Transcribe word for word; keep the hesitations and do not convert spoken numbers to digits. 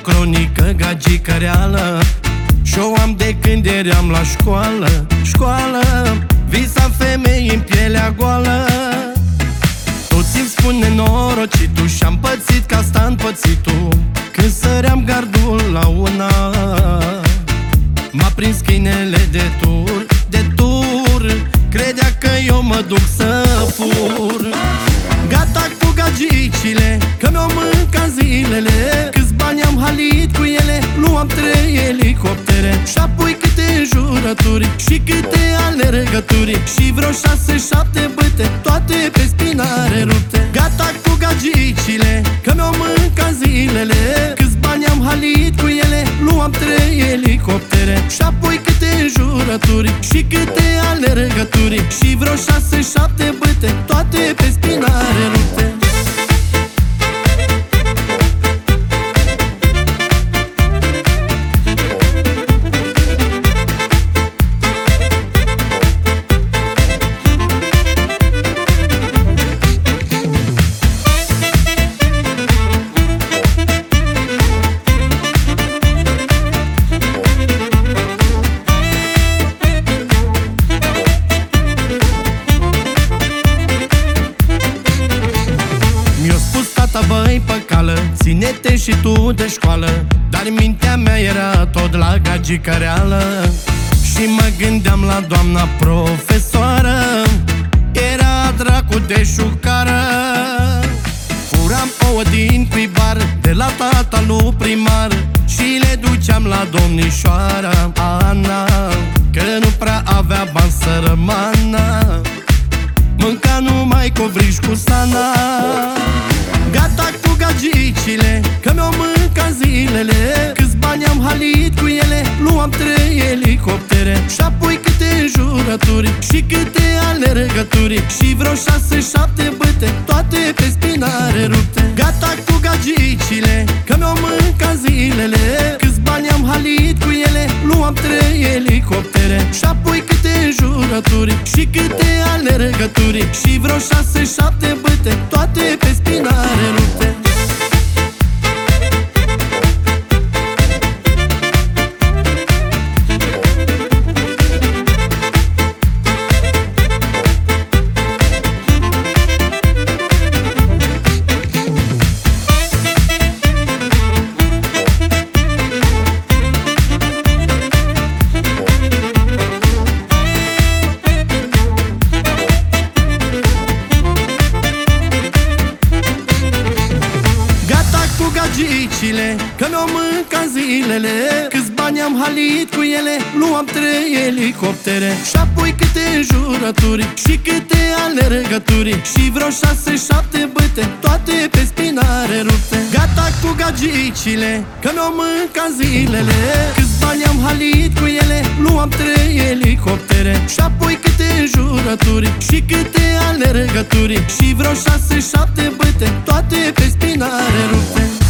cronică, gagică reală, și-o am de când eram la școală. Școală, visam femei în pielea goală. Toți îmi spun nenorocitul și-am pățit ca asta în pățitul. Când săream gardul la una, m-a prins câinele de tur, de tur. Credea că eu mă duc să fur. Gata cu gagicile, că mi-o mâncat zilele. Câți bani am halit cu ele, luam trei elicoptere, și apoi câte înjurături și câte alergături, și vreo șase-șapte băte, toate pe spinare rupte. Gata cu gagicile, că mi-o mâncat zilele. Câți bani am halit cu ele, luam trei elicoptere, și apoi câte înjurături și câte alergături, și vreo șase-șapte băte, toate pe spinare rupte. Băi, pe cală, ține-te și tu de școală. Dar mintea mea era tot la gagică reală, și mă gândeam la doamna profesoară. Era dracu de șucară. Furam ouă din cuibar de la tata lui primar, și le duceam la domnișoara Ana, că nu prea avea bani să rămană. Mânca numai covrigi cu sana. Gata cu gagicile, că mi-o mâncat zilele. Câți bani am halit cu ele, luam trei elicoptere, și apoi câte înjurături și câte alergături, și vreo șase-șapte băte, toate pe spinare rupte. Gata cu gagicile, că mi-o mâncat zilele. Câți bani am halit cu ele, luam trei elicoptere, și apoi câte înjurături și câte alergături, și vreo șase-șapte băte, toate pe spinare rupte. Gagicile, că mi-o mâncat zilele. Câți bani am halit cu ele, luam trei elicoptere, și apoi câte înjurături și câte alergături, și vreo șase-șapte băte, toate pe spinare rupte. Gata cu gagicile, că mi-o mâncat zilele. Câți bani am halit cu ele, luam trei elicoptere, și apoi câte înjurături și câte alergături, și vreo șase-șapte băte, toate pe spinare rupte.